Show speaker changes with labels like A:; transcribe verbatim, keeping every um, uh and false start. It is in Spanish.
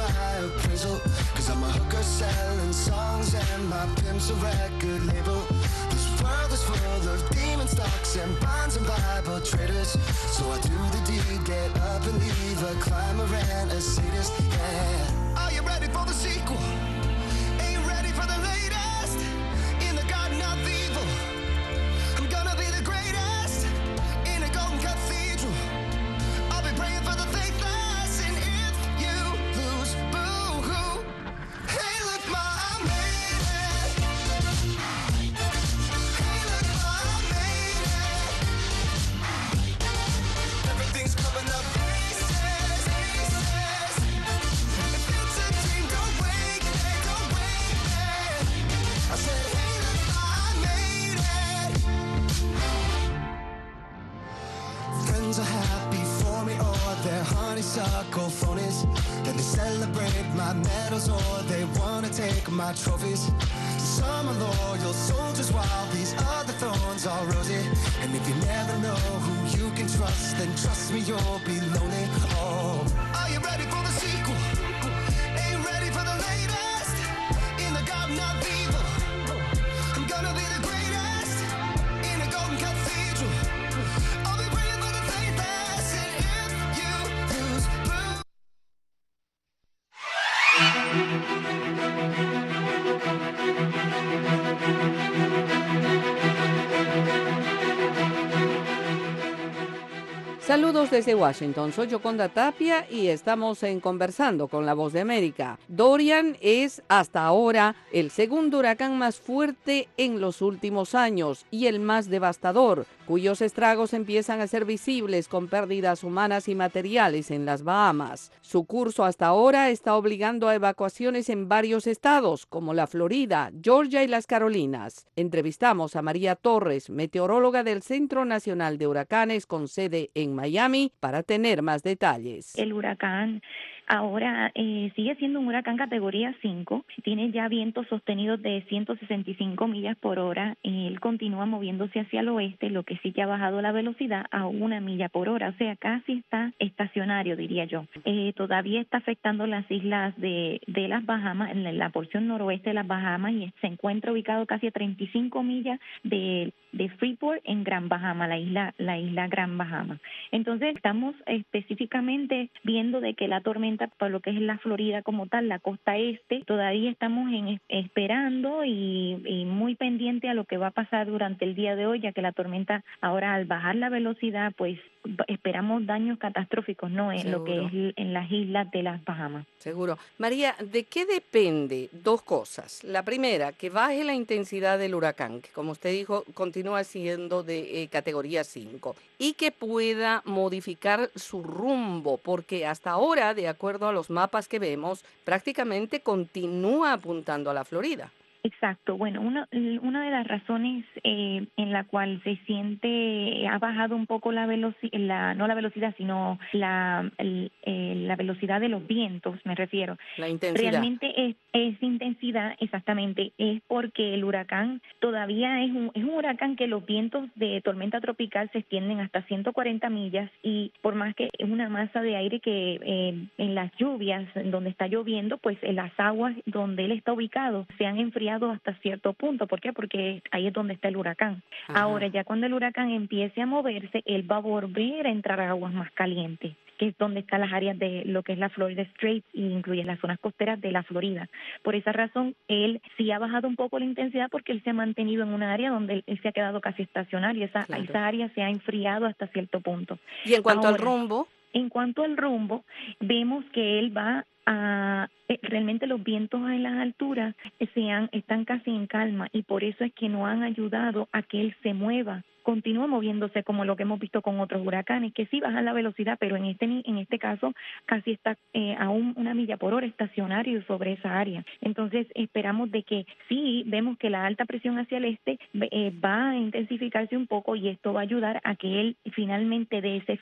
A: my appraisal, cause I'm a hooker selling songs and my pimp's a record label. This world is full of demon stocks and bonds and Bible traders. So I do the deed, get up and leave a climber and a sadist, yeah. Are you ready for the sequel? Ain't ready for the latest in the garden of evil. I'm gonna be the greatest in a golden cathedral. I'll be praying for the faithless, and if you lose, boo-hoo. Hey, look, ma, I made it. Hey, look, ma, I made it. Everything's coming up aces, aces. If it's a dream, don't wake me, don't wake me. I said, hey, look, ma, I made it. Friends are happy for me, or they're honeysuckle phonies. Then they celebrate my medals, or they wanna take my trophies. Some are loyal soldiers, while these other thorns are rosy. And if you never know who you can trust, then trust me, you'll be lonely. Oh, are you ready for the sequel? Ain't ready for the latest in the garden of evil. I'm gonna be the greatest in a golden cathedral. I'll be praying for the faithless, and if you lose, boo.
B: Saludos desde Washington, soy Yoconda Tapia y estamos en Conversando con la Voz de América. Dorian es hasta ahora el segundo huracán más fuerte en los últimos años y el más devastador, cuyos estragos empiezan a ser visibles con pérdidas humanas y materiales en las Bahamas. Su curso hasta ahora está obligando a evacuaciones en varios estados, como la Florida, Georgia y las Carolinas. Entrevistamos a María Torres, meteoróloga del Centro Nacional de Huracanes con sede en Miami, para tener más detalles.
C: El huracán ahora eh, sigue siendo un huracán categoría cinco, tiene ya vientos sostenidos de ciento sesenta y cinco millas por hora, él continúa moviéndose hacia el oeste, lo que sí que ha bajado la velocidad a una milla por hora, o sea, casi está estacionario, diría yo. Eh, todavía está afectando las islas de, de las Bahamas, en la porción noroeste de las Bahamas, y se encuentra ubicado casi a treinta y cinco millas de, de Freeport en Gran Bahama, la isla, la isla Gran Bahama. Entonces, estamos específicamente viendo de que la tormenta, por lo que es la Florida como tal, la costa este, todavía estamos en, esperando y, y muy pendiente a lo que va a pasar durante el día de hoy, ya que la tormenta ahora, al bajar la velocidad, pues esperamos daños catastróficos, ¿no? En
B: Seguro.
C: Lo que es en las islas de las Bahamas.
B: Seguro. María, ¿de qué depende? Dos cosas. La primera, que baje la intensidad del huracán, que como usted dijo, continúa siendo de eh, categoría cinco, y que pueda modificar su rumbo, porque hasta ahora, de acuerdo a los mapas que vemos, prácticamente continúa apuntando a la Florida.
C: Exacto. Bueno, una, una de las razones eh, en la cual se siente, ha bajado un poco la velocidad, la, no la velocidad, sino la, el, eh, la velocidad de los vientos, me refiero.
B: La intensidad.
C: Realmente es, es intensidad, exactamente, es porque el huracán todavía es un, es un huracán que los vientos de tormenta tropical se extienden hasta ciento cuarenta millas, y por más que es una masa de aire que eh, en las lluvias, donde está lloviendo, pues en las aguas donde él está ubicado se han enfriado hasta cierto punto. ¿Por qué? Porque ahí es donde está el huracán. Ajá. Ahora, ya cuando el huracán empiece a moverse, él va a volver a entrar a aguas más calientes, que es donde están las áreas de lo que es la Florida Strait, y incluye las zonas costeras de la Florida. Por esa razón, él sí ha bajado un poco la intensidad, porque él se ha mantenido en una área donde él, él se ha quedado casi estacionario. Esa, claro. esa área se ha enfriado hasta cierto punto.
B: Y en cuanto
C: Ahora,
B: al rumbo...
C: En cuanto al rumbo, vemos que él va a, eh, realmente los vientos en las alturas sean, están casi en calma, y por eso es que no han ayudado a que él se mueva. Continúa moviéndose como lo que hemos visto con otros huracanes, que sí bajan la velocidad, pero en este en este caso casi está eh, a un, una milla por hora estacionario sobre esa área. Entonces esperamos de que sí, vemos que la alta presión hacia el este eh, va a intensificarse un poco, y esto va a ayudar a que él finalmente dé ese